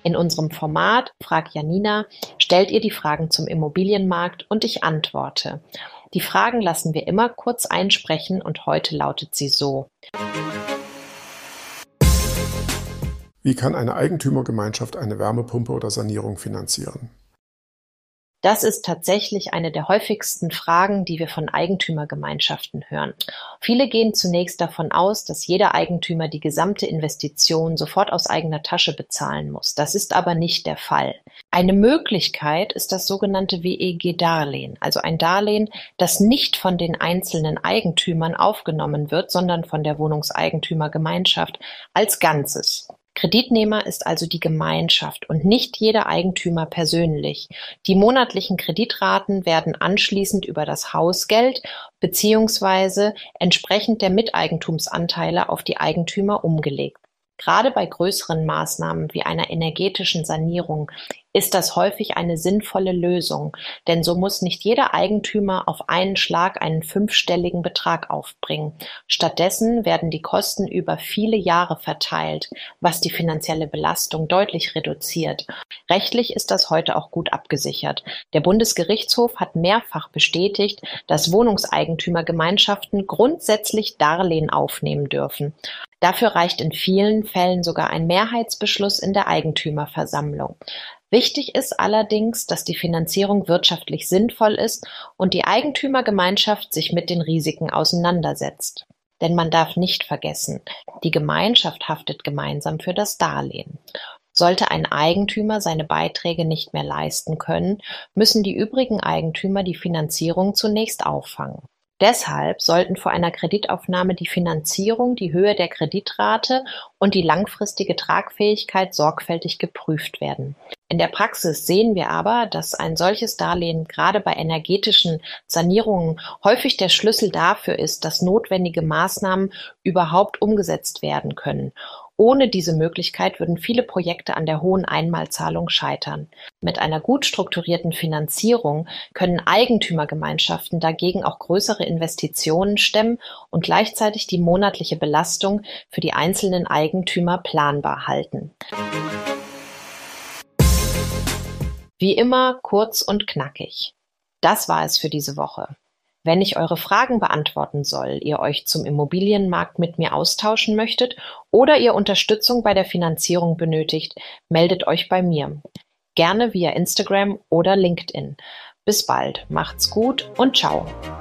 In unserem Format Frag Janina stellt ihr die Fragen zum Immobilienmarkt und ich antworte. Die Fragen lassen wir immer kurz einsprechen und heute lautet sie so. Wie kann eine Eigentümergemeinschaft eine Wärmepumpe oder Sanierung finanzieren? Das ist tatsächlich eine der häufigsten Fragen, die wir von Eigentümergemeinschaften hören. Viele gehen zunächst davon aus, dass jeder Eigentümer die gesamte Investition sofort aus eigener Tasche bezahlen muss. Das ist aber nicht der Fall. Eine Möglichkeit ist das sogenannte WEG-Darlehen, also ein Darlehen, das nicht von den einzelnen Eigentümern aufgenommen wird, sondern von der Wohnungseigentümergemeinschaft als Ganzes. Kreditnehmer ist also die Gemeinschaft und nicht jeder Eigentümer persönlich. Die monatlichen Kreditraten werden anschließend über das Hausgeld bzw. entsprechend der Miteigentumsanteile auf die Eigentümer umgelegt. Gerade bei größeren Maßnahmen wie einer energetischen Sanierung ist das häufig eine sinnvolle Lösung, denn so muss nicht jeder Eigentümer auf einen Schlag einen 5-stelligen Betrag aufbringen. Stattdessen werden die Kosten über viele Jahre verteilt, was die finanzielle Belastung deutlich reduziert. Rechtlich ist das heute auch gut abgesichert. Der Bundesgerichtshof hat mehrfach bestätigt, dass Wohnungseigentümergemeinschaften grundsätzlich Darlehen aufnehmen dürfen. Dafür reicht in vielen Fällen sogar ein Mehrheitsbeschluss in der Eigentümerversammlung. Wichtig ist allerdings, dass die Finanzierung wirtschaftlich sinnvoll ist und die Eigentümergemeinschaft sich mit den Risiken auseinandersetzt. Denn man darf nicht vergessen, die Gemeinschaft haftet gemeinsam für das Darlehen. Sollte ein Eigentümer seine Beiträge nicht mehr leisten können, müssen die übrigen Eigentümer die Finanzierung zunächst auffangen. Deshalb sollten vor einer Kreditaufnahme die Finanzierung, die Höhe der Kreditrate und die langfristige Tragfähigkeit sorgfältig geprüft werden. In der Praxis sehen wir aber, dass ein solches Darlehen gerade bei energetischen Sanierungen häufig der Schlüssel dafür ist, dass notwendige Maßnahmen überhaupt umgesetzt werden können. Ohne diese Möglichkeit würden viele Projekte an der hohen Einmalzahlung scheitern. Mit einer gut strukturierten Finanzierung können Eigentümergemeinschaften dagegen auch größere Investitionen stemmen und gleichzeitig die monatliche Belastung für die einzelnen Eigentümer planbar halten. Wie immer kurz und knackig. Das war es für diese Woche. Wenn ich eure Fragen beantworten soll, ihr euch zum Immobilienmarkt mit mir austauschen möchtet oder ihr Unterstützung bei der Finanzierung benötigt, meldet euch bei mir. Gerne via Instagram oder LinkedIn. Bis bald, macht's gut und ciao.